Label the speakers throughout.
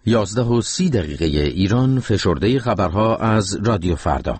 Speaker 1: 11:30 ایران. فشرده خبرها از رادیو فردا.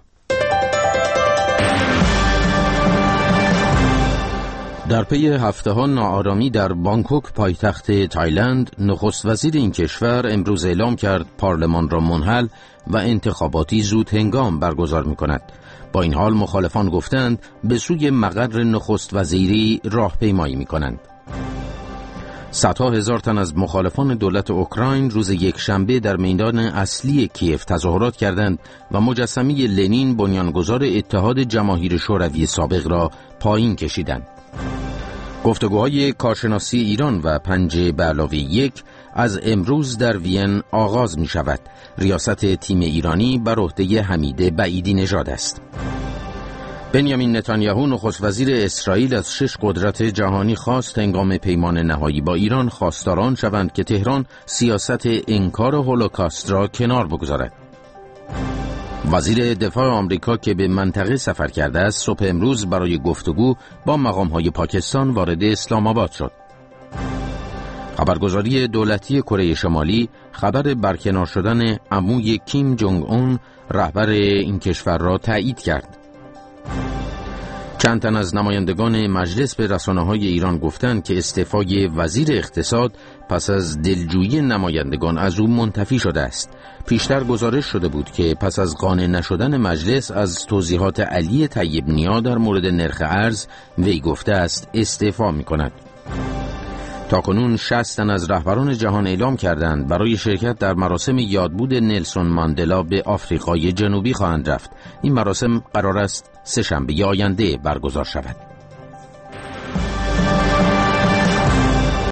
Speaker 1: در پی هفته‌ها ناآرامی در بانکوک پایتخت تایلند، نخست وزیر این کشور امروز اعلام کرد پارلمان را منحل و انتخاباتی زود هنگام برگزار می‌کند. با این حال مخالفان گفتند به سوی مقر نخست وزیری راهپیمایی می‌کنند. صدها هزار تن از مخالفان دولت اوکراین روز یکشنبه در میدان اصلی کیف تظاهرات کردند و مجسمه لنین، بنیانگذار اتحاد جماهیر شوروی سابق، را پایین کشیدند. گفتگوهای کارشناسی ایران و 5+1 از امروز در وین آغاز می شود. ریاست تیم ایرانی بر عهده حمید بعیدی نژاد است. بنیامین نتانیاهو نخست وزیر اسرائیل از 6 قدرت جهانی خواست هنگام پیمان نهایی با ایران خواستاران شوند که تهران سیاست انکار هولوکاست را کنار بگذارد. وزیر دفاع آمریکا که به منطقه سفر کرده است، صبح امروز برای گفتگو با مقام‌های پاکستان وارد اسلام آباد شد. خبرگزاری دولتی کره شمالی خبر برکنار شدن عموی کیم جونگ اون، رهبر این کشور، را تایید کرد. چند تن از نمایندگان مجلس به رسانه‌های ایران گفتند که استعفای وزیر اقتصاد پس از دلجویی نمایندگان از او منتفی شده است. پیشتر گزارش شده بود که پس از قانع نشدن مجلس از توضیحات علی طیب نیا در مورد نرخ ارز، وی گفته است استعفا می‌کند. تاکنون 60 تن از رهبران جهان اعلام کردند برای شرکت در مراسم یادبود نلسون ماندلا به آفریقای جنوبی خواهند رفت. این مراسم قرار است سه‌شنبه آینده برگزار شود.